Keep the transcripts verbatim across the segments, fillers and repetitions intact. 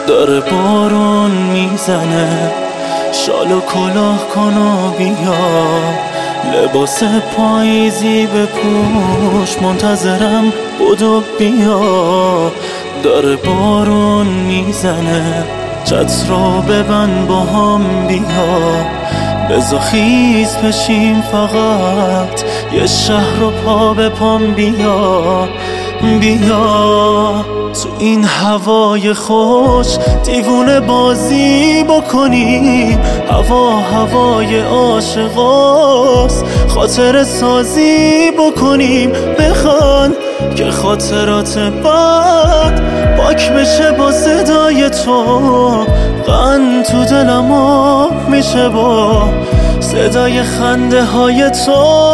داره بارون میزنه، شال و کلاه کن و بیا، لباس پاییزی بپوش، منتظرم بدو بیا. داره بارون میزنه، چتر رو ببند با هم بیا، بزا خیز بشیم فقط یه شهر رو پا به پام بیا. بیا تو این هوای خوش دیوونه بازی بکنیم، هوا هوای عاشقاست، خاطر سازی بکنیم. بخوان که خاطرات بد پاک بشه با صدای تو، غن تو دلم آب میشه با صدای خنده های تو.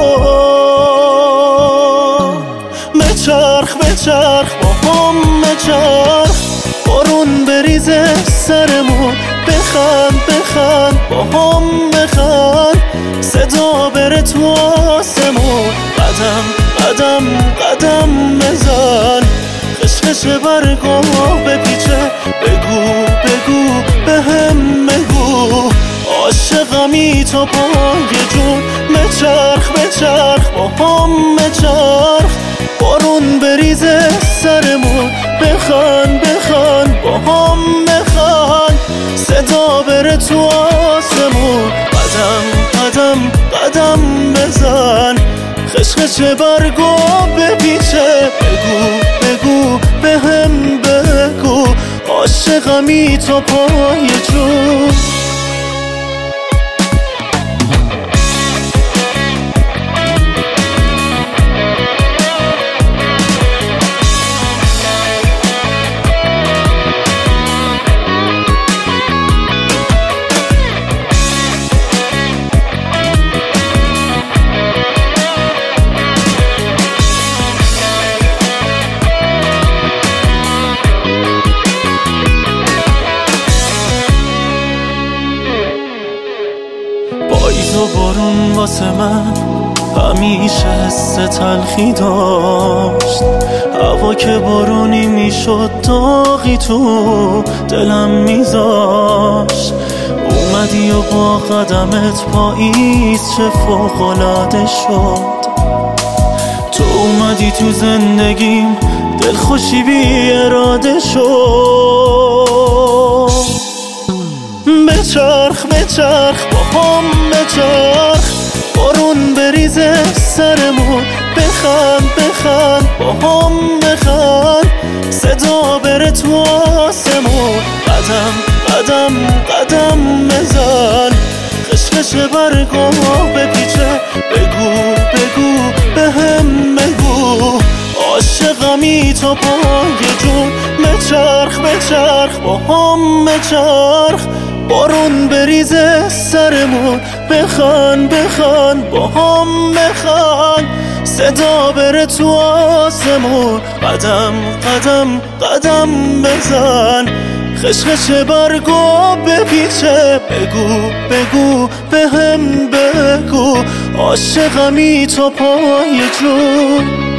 بچرخ بچرخ با هم بچرخ، بارون بریزه سرمون، بخند بخند با هم بخند، صدا بره تو آسمون. قدم قدم قدم بزن، خشخش برگو بپیچه، بگو بگو بهم بگو، عاشقمی تا پای جون. بچرخ بچرخ با هم بچرخ، بارون بریزه سرمون، بخند بخند با هم بخند، صدا بره تو آسمون. قدم قدم قدم بزن، خشخش برگو بپیچه، بگو بگو بهم بگو، عاشقمی تا پای جون. پاییز و بارون واسه من همیشه حس تلخی داشت، هوا که بارونی میشد داغی تو دلم میذاشت. اومدی و با قدمت پاییز چه فوق‌العاده شد، تو اومدی تو زندگیم دلخوشی بی اراده شد. بچرخ بچرخ با هم بچرخ، بارون بریزه سرمون، بخند بخند با هم بخند، صدا بره تو آسمون. قدم قدم قدم بزن، خشخش برگو بپیچه، بگو بگو بهم بگو، عاشقمی تا پای جون. بچرخ بچرخ با هم بچرخ، بارون بریزه سرمون، بخند بخند با هم بخند، صدا بره تو آسمون. قدم قدم قدم بزن، خشخش برگو بپیچه، بگو بگو بهم بگو، عاشقمی تا پای جون.